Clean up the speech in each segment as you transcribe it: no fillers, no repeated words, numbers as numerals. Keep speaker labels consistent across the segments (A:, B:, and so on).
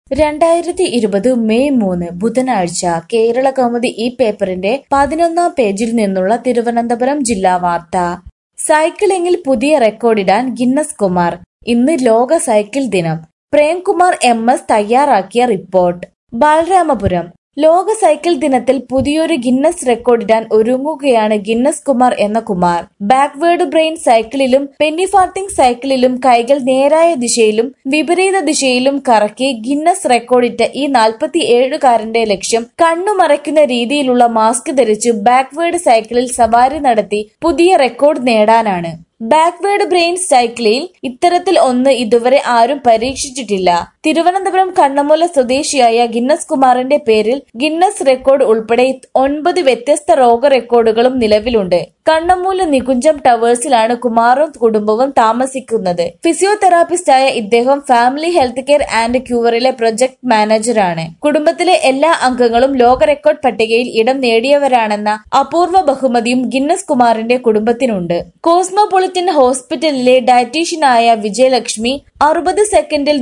A: 2020 May 3 ബുധനാഴ്ച കേരളകൗമുദി ഈ പേപ്പറിന്റെ 11-ാം പേജിൽ നിന്നുള്ള തിരുവനന്തപുരം ജില്ലാ വാർത്ത. സൈക്ലിംഗിൽ പുതിയ റെക്കോർഡിടാൻ ഗിന്നസ് കുമാർ. ഇന്ന് ലോക സൈക്കിൾ ദിനം. പ്രേംകുമാർ MS തയ്യാറാക്കിയ റിപ്പോർട്ട്. ബാലരാമപുരം. ലോക സൈക്കിൾ ദിനത്തിൽ പുതിയൊരു ഗിന്നസ് റെക്കോർഡിടാൻ ഒരുങ്ങുകയാണ് ഗിന്നസ് കുമാർ എന്ന കുമാർ. ബാക്ക്വേർഡ് ബ്രെയിൻ സൈക്കിളിലും പെന്നിഫാർത്തിംഗ് സൈക്കിളിലും കൈകൾ നേരായ ദിശയിലും വിപരീത ദിശയിലും കറക്കി ഗിന്നസ് റെക്കോർഡിട്ട ഈ 47-കാരന്റെ ലക്ഷ്യം കണ്ണുമറയ്ക്കുന്ന രീതിയിലുള്ള മാസ്ക് ധരിച്ച് ബാക്ക്വേർഡ് സൈക്കിളിൽ സവാരി നടത്തി പുതിയ റെക്കോർഡ് നേടാനാണ്. ബാക്ക്വേർഡ് ബ്രെയിൻ സൈക്കിളിൽ ഇത്തരത്തിൽ ഒന്ന് ഇതുവരെ ആരും പരീക്ഷിച്ചിട്ടില്ല. തിരുവനന്തപുരം കണ്ണമൂല സ്വദേശിയായ ഗിന്നസ് കുമാറിന്റെ പേരിൽ ഗിന്നസ് റെക്കോർഡ് ഉൾപ്പെടെ 9 വ്യത്യസ്ത ലോക റെക്കോർഡുകളും നിലവിലുണ്ട്. കണ്ണമൂല നികുഞ്ചം ടവേഴ്സിലാണ് കുമാറും കുടുംബവും താമസിക്കുന്നത്. ഫിസിയോതെറാപ്പിസ്റ്റായ ഇദ്ദേഹം ഫാമിലി ഹെൽത്ത് കെയർ ആൻഡ് ക്യൂറിലെ പ്രൊജക്ട് മാനേജറാണ്. കുടുംബത്തിലെ എല്ലാ അംഗങ്ങളും ലോക റെക്കോർഡ് പട്ടികയിൽ ഇടം നേടിയവരാണെന്ന അപൂർവ ബഹുമതിയും ഗിന്നസ് കുമാറിന്റെ കുടുംബത്തിനുണ്ട്. കോസ്മോപൊളിറ്റൻ ഹോസ്പിറ്റലിലെ ഡയറ്റീഷ്യനായ വിജയലക്ഷ്മി 60 സെക്കൻഡിൽ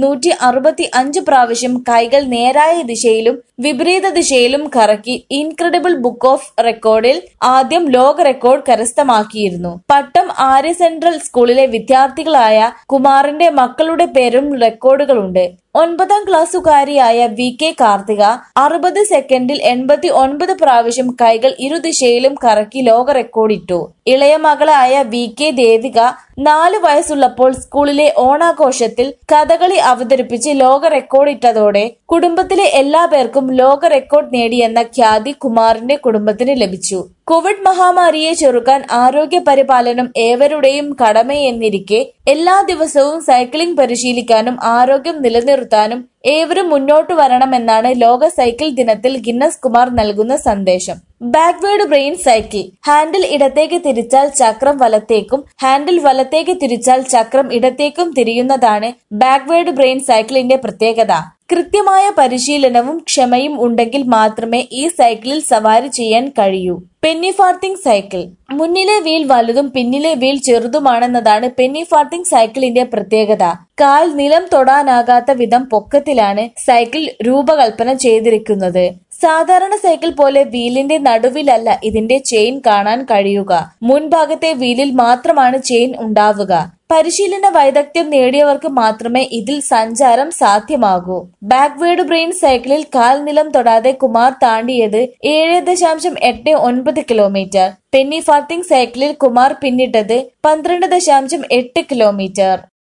A: 165 പ്രാവശ്യം കൈകൾ നേരായ ദിശയിലും വിപരീത ദിശയിലും കറക്കി ഇൻക്രെഡിബിൾ ബുക്ക് ഓഫ് റെക്കോർഡിൽ ആദ്യം ലോക റെക്കോർഡ് കരസ്ഥമാക്കിയിരുന്നു. പട്ടം ആര്യ സെൻട്രൽ സ്കൂളിലെ വിദ്യാർത്ഥികളായ കുമാറിന്റെ മക്കളുടെ പേരും റെക്കോർഡുകളുണ്ട്. 9-ാം ക്ലാസ്സുകാരിയായ VK കാർത്തിക 60 സെക്കൻഡിൽ 89 പ്രാവശ്യം കൈകൾ ഇരുദിശയിലും കറക്കി ലോക റെക്കോർഡിട്ടു. ഇളയ മകളായ VK ദേവിക 4 വയസ്സുള്ളപ്പോൾ സ്കൂളിലെ ഓണാഘോഷത്തിൽ കഥകളി അവതരിപ്പിച്ച് ലോക റെക്കോർഡിട്ടതോടെ കുടുംബത്തിലെ എല്ലാ പേർക്കും ലോക റെക്കോർഡ് നേടിയെന്ന ഖ്യാതി കുമാറിന്റെ കുടുംബത്തിന് ലഭിച്ചു. കോവിഡ് മഹാമാരിയെ ചെറുക്കാൻ ആരോഗ്യ പരിപാലനം ഏവരുടെയും കടമയെന്നിരിക്കെ എല്ലാ ദിവസവും സൈക്ലിംഗ് പരിശീലിക്കാനും ആരോഗ്യം നിലനിർത്താനും ഏവരും മുന്നോട്ടു വരണമെന്നാണ് ലോക സൈക്കിൾ ദിനത്തിൽ ഗിന്നസ് കുമാർ നൽകുന്ന സന്ദേശം. Backward brain cycle. ഹാൻഡിൽ ഇടത്തേക്ക് തിരിച്ചാൽ ചക്രം വലത്തേക്കും ഹാൻഡിൽ വലത്തേക്ക് തിരിച്ചാൽ ചക്രം ഇടത്തേക്കും തിരിയുന്നതാണ് ബാക്ക്വേർഡ് ബ്രെയിൻ സൈക്കിളിന്റെ പ്രത്യേകത. കൃത്യമായ പരിശീലനവും ക്ഷമയും ഉണ്ടെങ്കിൽ മാത്രമേ ഈ സൈക്കിളിൽ സവാരി ചെയ്യാൻ കഴിയൂ. പെന്നിഫാർത്തിംഗ് സൈക്കിൾ. മുന്നിലെ വീൽ വലുതും പിന്നിലെ വീൽ ചെറുതുമാണെന്നതാണ് പെന്നിഫാർത്തിംഗ് സൈക്കിളിന്റെ പ്രത്യേകത. കാൽ നിലം തൊടാനാകാത്ത വിധം പൊക്കത്തിലാണ് സൈക്കിൾ രൂപകൽപ്പന ചെയ്തിരിക്കുന്നത്. സാധാരണ സൈക്കിൾ പോലെ വീലിന്റെ നടുവിലല്ല ഇതിന്റെ ചെയിൻ കാണാൻ കഴിയുക. മുൻഭാഗത്തെ വീലിൽ മാത്രമാണ് ചെയിൻ ഉണ്ടാവുക. പരിശീലന വൈദഗ്ധ്യം നേടിയവർക്ക് മാത്രമേ ഇതിൽ സഞ്ചാരം സാധ്യമാകൂ. ബാക്ക്വേർഡ് ബ്രെയിൻ സൈക്കിളിൽ കാൽ നിലം തൊടാതെ കുമാർ താണ്ടിയത് 7.89 കിലോമീറ്റർ. പെന്നിഫാർത്തിംഗ് സൈക്കിളിൽ കുമാർ പിന്നിട്ടത് 12.8 കിലോമീറ്റർ.